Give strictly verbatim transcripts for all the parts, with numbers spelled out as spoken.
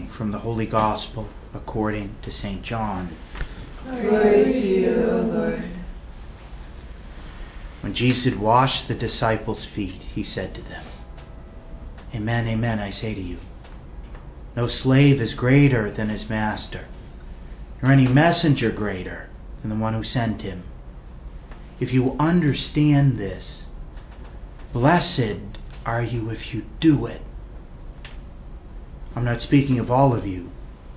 reading from the Holy Gospel according to Saint John. Glory to you, O Lord. When Jesus had washed the disciples' feet, he said to them, Amen, amen, I say to you, no slave is greater than his master, nor any messenger greater than the one who sent him. If you understand this, blessed are you if you do it. I'm not speaking of all of you.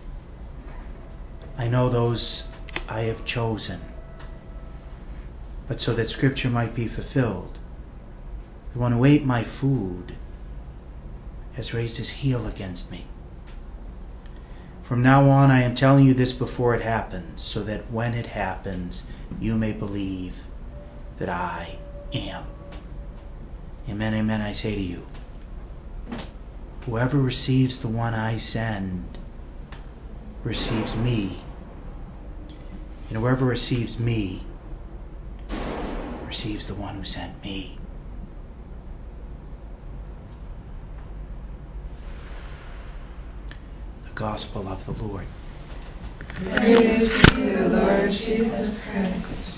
I know those I have chosen. But so that Scripture might be fulfilled, the one who ate my food has raised his heel against me. From now on I am telling you this before it happens, so that when it happens you may believe that I am. Amen, amen, I say to you, whoever receives the one I send receives me, and whoever receives me receives the one who sent me. The Gospel of the Lord. Praise to you, Lord Jesus Christ.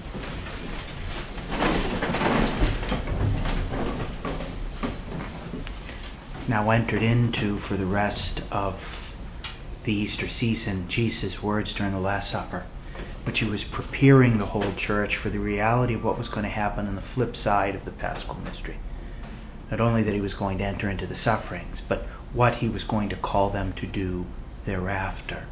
Now entered into, for the rest of the Easter season, Jesus' words during the Last Supper, which he was preparing the whole church for the reality of what was going to happen on the flip side of the Paschal mystery. Not only that he was going to enter into the sufferings, but what he was going to call them to do thereafter.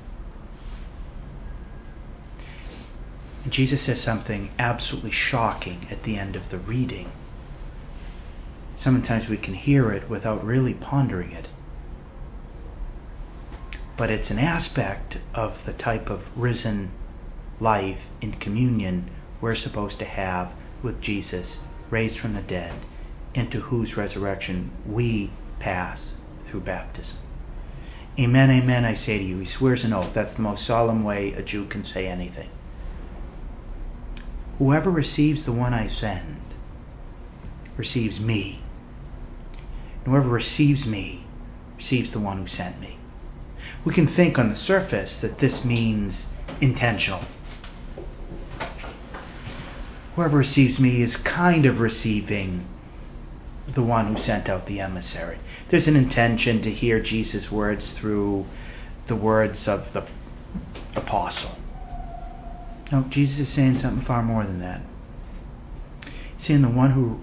And Jesus says something absolutely shocking at the end of the reading. Sometimes we can hear it without really pondering it. But it's an aspect of the type of risen life in communion we're supposed to have with Jesus, raised from the dead, into whose resurrection we pass through baptism. Amen, amen, I say to you. He swears an oath. That's the most solemn way a Jew can say anything. Whoever receives the one I send receives me. And whoever receives me receives the one who sent me. We can think on the surface that this means intentional. Whoever receives me is kind of receiving the one who sent out the emissary. There's an intention to hear Jesus' words through the words of the apostle. No, Jesus is saying something far more than that. He's saying the one who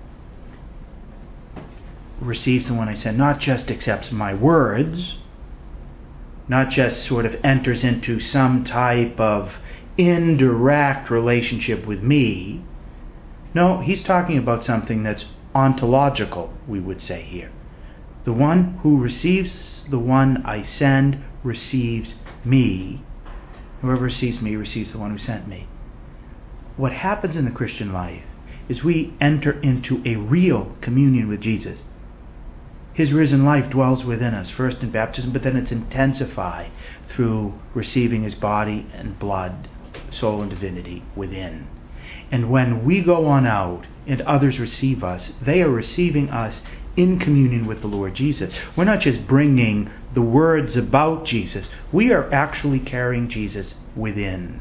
receives the one I sent not just accepts my words, not just sort of enters into some type of indirect relationship with me. No, he's talking about something that's ontological, we would say here. The one who receives the one I send receives me. Whoever receives me receives the one who sent me. What happens in the Christian life is we enter into a real communion with Jesus. His risen life dwells within us, first in baptism, but then it's intensified through receiving his body and blood, soul and divinity within. And when we go on out and others receive us, they are receiving us in communion with the Lord Jesus. We're not just bringing the words about Jesus. We are actually carrying Jesus within.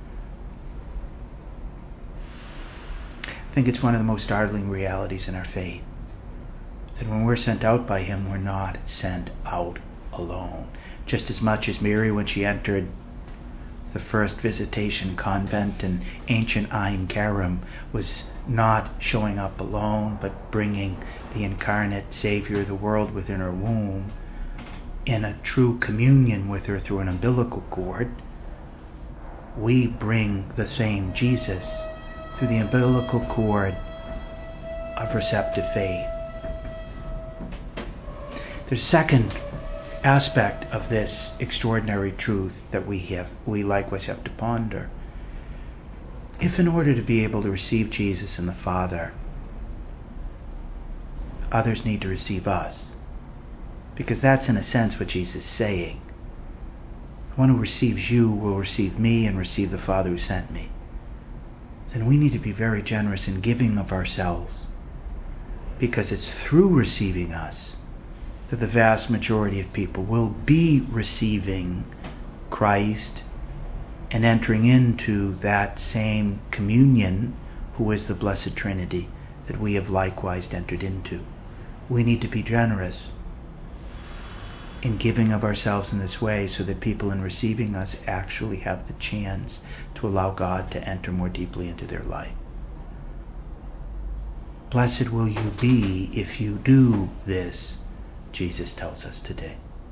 I think it's one of the most startling realities in our faith, that when we're sent out by him, we're not sent out alone. Just as much as Mary, when she entered the first visitation convent in ancient Ain Karim, was not showing up alone, but bringing the incarnate Savior of the world within her womb in a true communion with her through an umbilical cord. We bring the same Jesus through the umbilical cord of receptive faith. There's a second aspect of this extraordinary truth that we have, we likewise have to ponder. If in order to be able to receive Jesus and the Father, others need to receive us, because that's in a sense what Jesus is saying. The one who receives you will receive me and receive the Father who sent me. Then we need to be very generous in giving of ourselves, because it's through receiving us that the vast majority of people will be receiving Christ and entering into that same communion, who is the Blessed Trinity, that we have likewise entered into. We need to be generous in giving of ourselves in this way, so that people in receiving us actually have the chance to allow God to enter more deeply into their life. Blessed will you be if you do this, Jesus tells us today.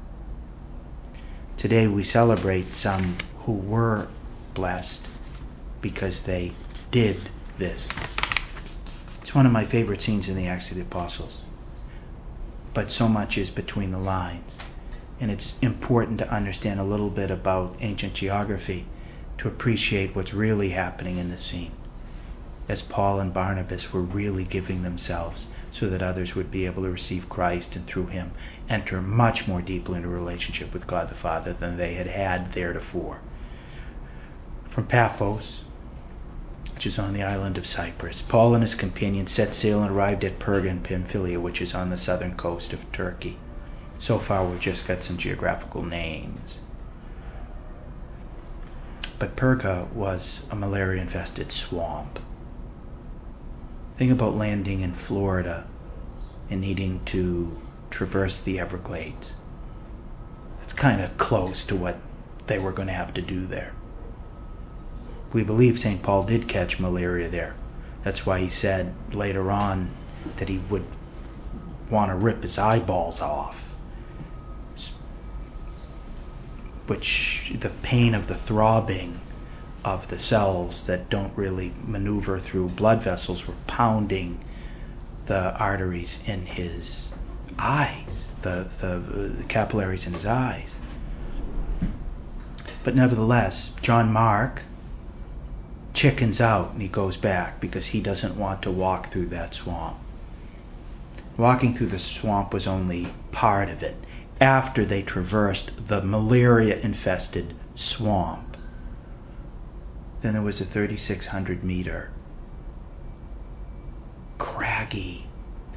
Today we celebrate some who were blessed because they did this. It's one of my favorite scenes in the Acts of the Apostles. But so much is between the lines. And it's important to understand a little bit about ancient geography to appreciate what's really happening in the scene, as Paul and Barnabas were really giving themselves so that others would be able to receive Christ and through him enter much more deeply into a relationship with God the Father than they had had theretofore. From Paphos, which is on the island of Cyprus, Paul and his companions set sail and arrived at Perga in Pamphylia, which is on the southern coast of Turkey. So far we've just got some geographical names. But Perga was a malaria-infested swamp. Think about landing in Florida and needing to traverse the Everglades. It's kind of close to what they were going to have to do there. We believe Saint Paul did catch malaria there. That's why he said later on that he would want to rip his eyeballs off, which the pain of the throbbing of the cells that don't really maneuver through blood vessels were pounding the arteries in his eyes, the, the, the capillaries in his eyes. But nevertheless, John Mark chickens out and he goes back because he doesn't want to walk through that swamp. Walking through the swamp was only part of it. After they traversed the malaria-infested swamp, then there was a thirty-six hundred meter craggy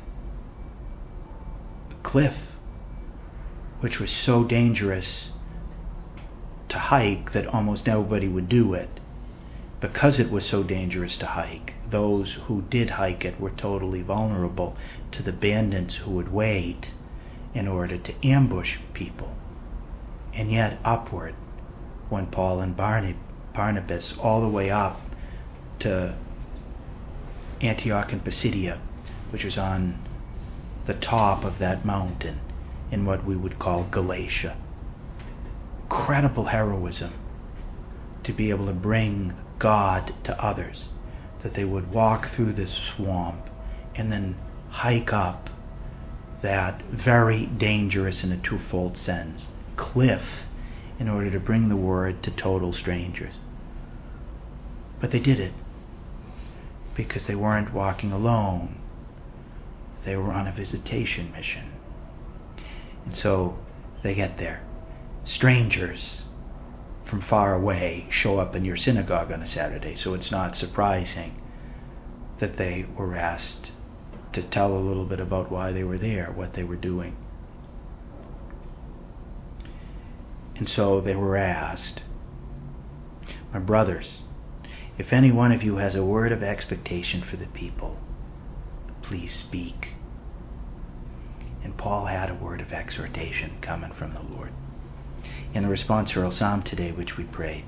cliff, which was so dangerous to hike that almost nobody would do it. Because it was so dangerous to hike, those who did hike it were totally vulnerable to the bandits who would wait in order to ambush people. And yet upward, when Paul and Barnabas, all the way up to Antioch and Pisidia, which was on the top of that mountain in what we would call Galatia. Incredible heroism to be able to bring God to others, that they would walk through this swamp and then hike up that very dangerous, in a twofold sense, cliff in order to bring the word to total strangers. But they did it because they weren't walking alone. They were on a visitation mission. And so they get there. Strangers from far away show up in your synagogue on a Saturday, so it's not surprising that they were asked to tell a little bit about why they were there, what they were doing. And so they were asked, "My brothers, if any one of you has a word of expectation for the people, please speak." And Paul had a word of exhortation coming from the Lord. In the responsorial psalm today, which we prayed,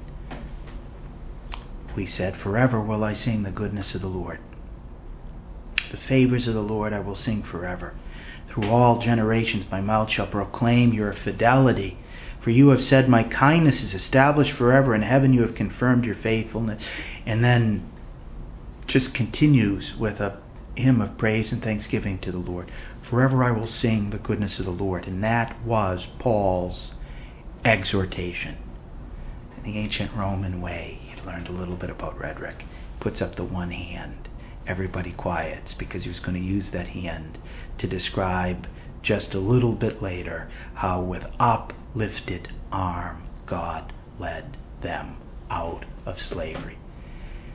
we said, "Forever will I sing the goodness of the Lord. The favors of the Lord I will sing forever. Through all generations my mouth shall proclaim your fidelity. For you have said, my kindness is established forever. In heaven you have confirmed your faithfulness." And then just continues with a hymn of praise and thanksgiving to the Lord. Forever I will sing the goodness of the Lord. And that was Paul's exhortation. In the ancient Roman way, he learned a little bit about rhetoric. Puts up the one hand. Everybody quiets, because he was going to use that hand to describe just a little bit later how with uplifted arm God led them out of slavery.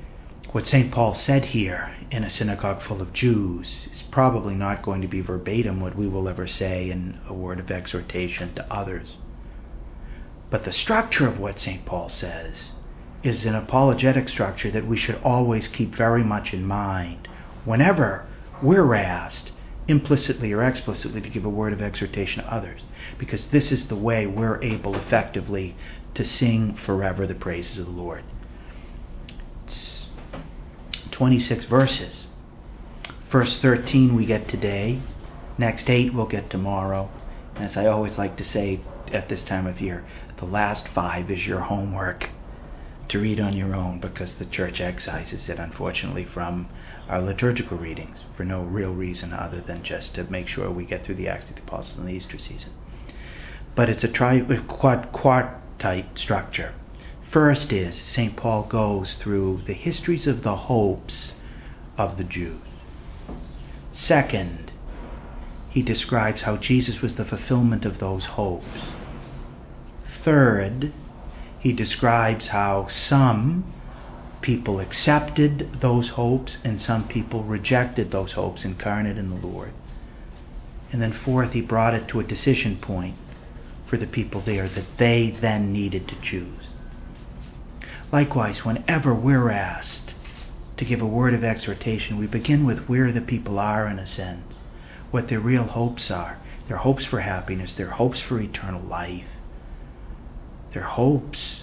What Saint Paul said here in a synagogue full of Jews is probably not going to be verbatim what we will ever say in a word of exhortation to others. But the structure of what Saint Paul says is an apologetic structure that we should always keep very much in mind whenever we're asked, implicitly or explicitly, to give a word of exhortation to others, because this is the way we're able effectively to sing forever the praises of the Lord. It's twenty-six verses. First thirteen we get today, next eight we'll get tomorrow, and as I always like to say at this time of year, the last five is your homework to read on your own, because the Church excises it, unfortunately, from our liturgical readings for no real reason other than just to make sure we get through the Acts of the Apostles in the Easter season. But it's a tri- quart- quartite structure. First is Saint Paul goes through the histories of the hopes of the Jews. Second, he describes how Jesus was the fulfillment of those hopes. Third, he describes how some people accepted those hopes and some people rejected those hopes incarnate in the Lord. And then fourth, he brought it to a decision point for the people there that they then needed to choose. Likewise, whenever we're asked to give a word of exhortation, we begin with where the people are, in a sense, what their real hopes are, their hopes for happiness, their hopes for eternal life, their hopes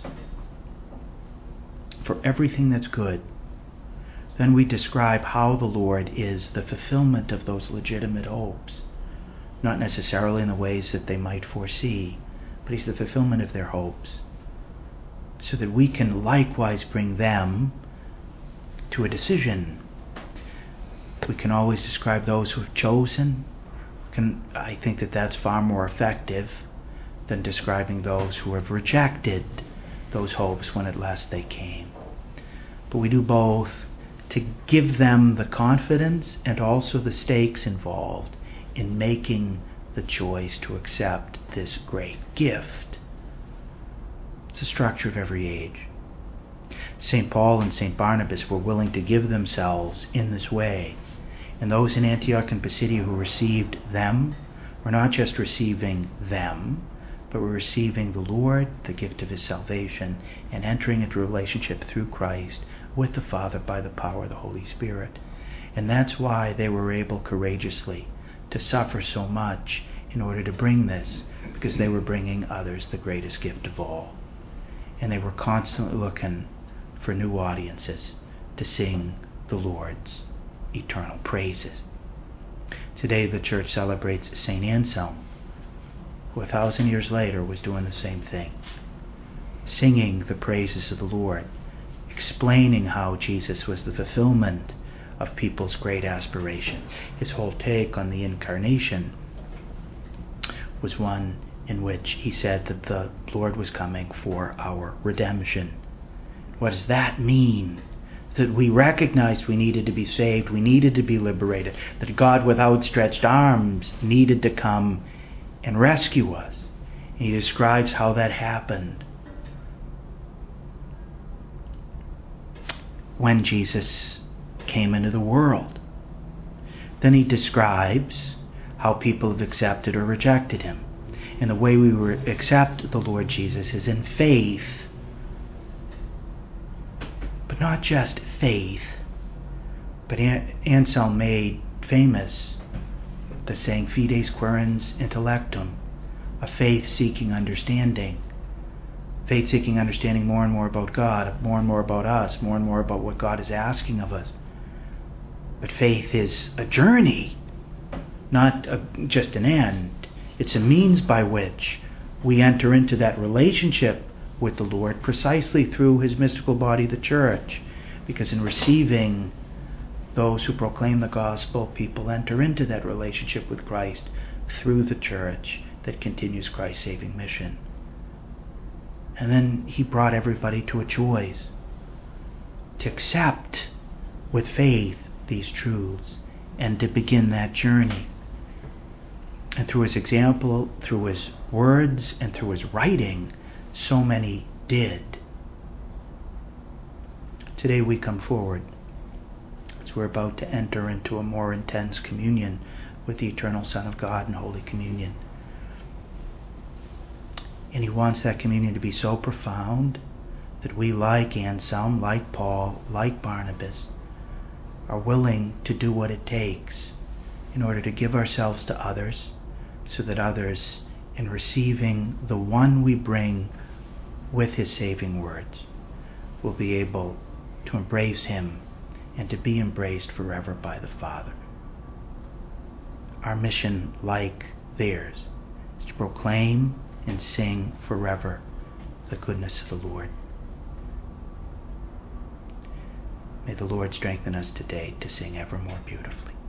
for everything that's good. Then we describe how the Lord is the fulfillment of those legitimate hopes, not necessarily in the ways that they might foresee, but He's the fulfillment of their hopes, so that we can likewise bring them to a decision. We can always describe those who have chosen. Can, I think that that's far more effective than describing those who have rejected those hopes when at last they came. But we do both to give them the confidence and also the stakes involved in making the choice to accept this great gift. It's the structure of every age. Saint Paul and Saint Barnabas were willing to give themselves in this way, and those in Antioch and Pisidia who received them were not just receiving them, but were receiving the Lord, the gift of His salvation, and entering into relationship through Christ with the Father by the power of the Holy Spirit. And that's why they were able courageously to suffer so much in order to bring this, because they were bringing others the greatest gift of all. And they were constantly looking for new audiences to sing the Lord's eternal praises. Today the Church celebrates Saint Anselm, who a thousand years later was doing the same thing, singing the praises of the Lord, explaining how Jesus was the fulfillment of people's great aspirations. His whole take on the Incarnation was one in which he said that the Lord was coming for our redemption. What does that mean? That we recognized we needed to be saved, we needed to be liberated, that God with outstretched arms needed to come and rescue us. And he describes how that happened when Jesus came into the world. Then he describes how people have accepted or rejected Him. And the way we re- accept the Lord Jesus is in faith. But not just faith, but An- Anselm made famous the saying fides quaerens intellectum, a faith seeking understanding. Faith seeking understanding more and more about God, more and more about us, more and more about what God is asking of us. But faith is a journey, not a, just an end. It's a means by which we enter into that relationship with the Lord precisely through His mystical body, the Church. Because in receiving those who proclaim the gospel, people enter into that relationship with Christ through the Church that continues Christ's saving mission. And then He brought everybody to a choice to accept with faith these truths and to begin that journey. And through His example, through His words, and through His writing, so many did. Today we come forward as we're about to enter into a more intense communion with the eternal Son of God in Holy Communion. And he wants that communion to be so profound that we, like Anselm, like Paul, like Barnabas, are willing to do what it takes in order to give ourselves to others, so that others, in receiving the one we bring with his saving words, will be able to embrace him and to be embraced forever by the Father. Our mission, like theirs, is to proclaim and sing forever the goodness of the Lord. May the Lord strengthen us today to sing ever more beautifully.